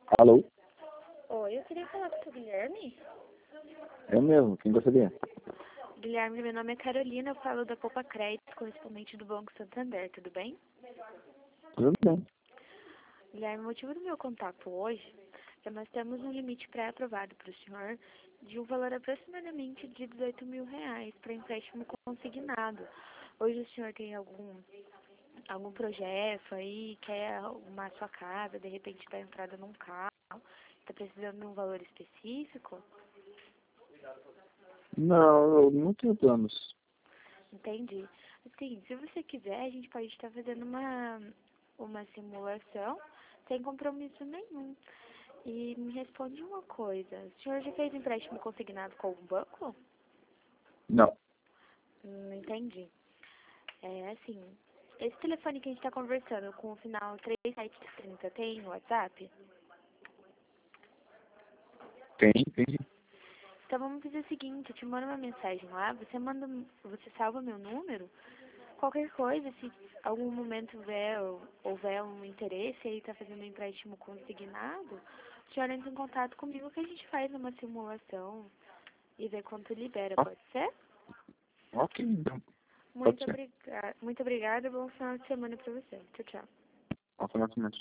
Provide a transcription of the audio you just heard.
Alô? Oi, eu queria falar com o Guilherme. Eu mesmo, quem gostaria? Guilherme, meu nome é Carolina, eu falo da Poupa Crédito, correspondente do Banco Santander, tudo bem? Tudo bem. Guilherme, o motivo do meu contato hoje é que nós temos um limite pré-aprovado para o senhor de um valor aproximadamente de R$ 18.000 para empréstimo consignado. Hoje o senhor tem algum projeto aí, quer arrumar sua casa, de repente dar entrada num carro, está precisando de um valor específico? Não, eu não tenho planos. Entendi. Assim, se você quiser, a gente pode estar fazendo uma simulação sem compromisso nenhum. E me responde uma coisa. O senhor já fez empréstimo consignado com o banco? Não. Entendi. É assim, esse telefone que a gente está conversando com o final 3730 tem WhatsApp? Tem. Então vamos fazer o seguinte, eu te mando uma mensagem lá, você salva meu número. Qualquer coisa, se algum momento houver um interesse e está fazendo um empréstimo consignado, o senhor entra em contato comigo que a gente faz uma simulação e vê quanto libera, pode ser? Ok, então. Pode ser. Muito obrigada, bom final de semana para você. Tchau, tchau. Automaticamente.